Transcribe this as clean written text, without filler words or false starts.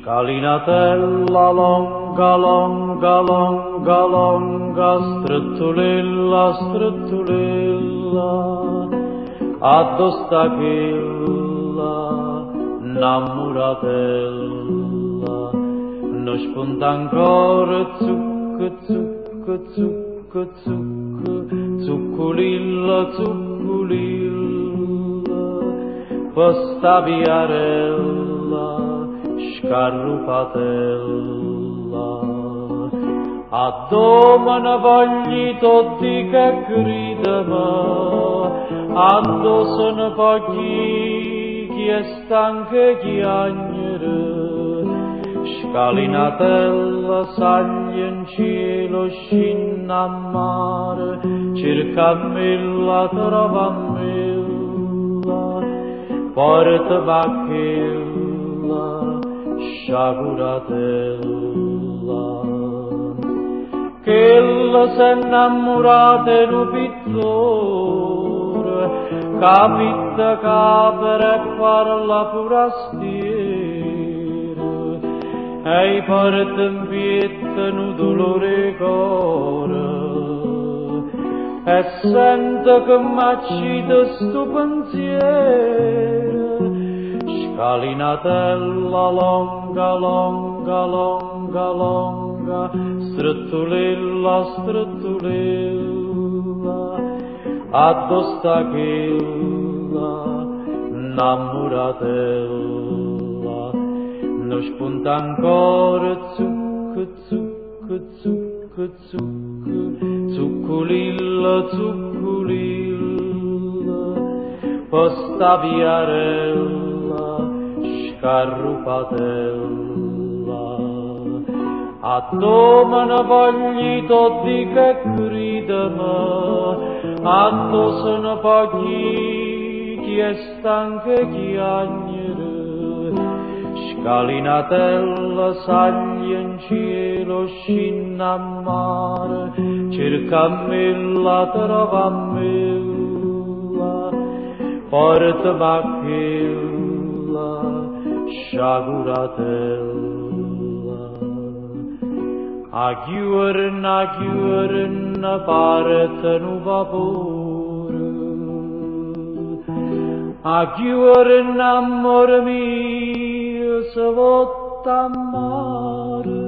Scalinatella longa, longa, longa, longa, strettolella, strettolella, addosta quella, innamoratella, non spunta ancora, zucco, zucco, zucco, zucco, zuccolilla, zuccolilla, questa viarella, scarrupatella, a domani voglio tutti che gridano, addosso ne pochi chi è stanco chiagnere, scalinatella saglia in cielo scinna a mare, cercamella trovamella, porta vacchella, sciaguratella, che la s'è innamorata in un pittore, capita capere e parla pura stiera, e porta in pietta un dolore cuore, e sento che m'accide sto pensiero. Scalinatella longa, longa, longa, longa, strettolella, strettolella, addosta quella, innamoratella, non spunta ancora, zucco, zucco, zucco, zucco, zuccolilla, zuccolilla, questa viarella, scarrupatella, a domani voglio tutti che gridano, addosso ne pochi chi è stanco chiagnere, scalinatella saglia in cielo scinna a mare, cercamella trovamella, porta vacchella, sciaguratella, a chiuren parte un vapore, a chiuren amore mio se votta a mare.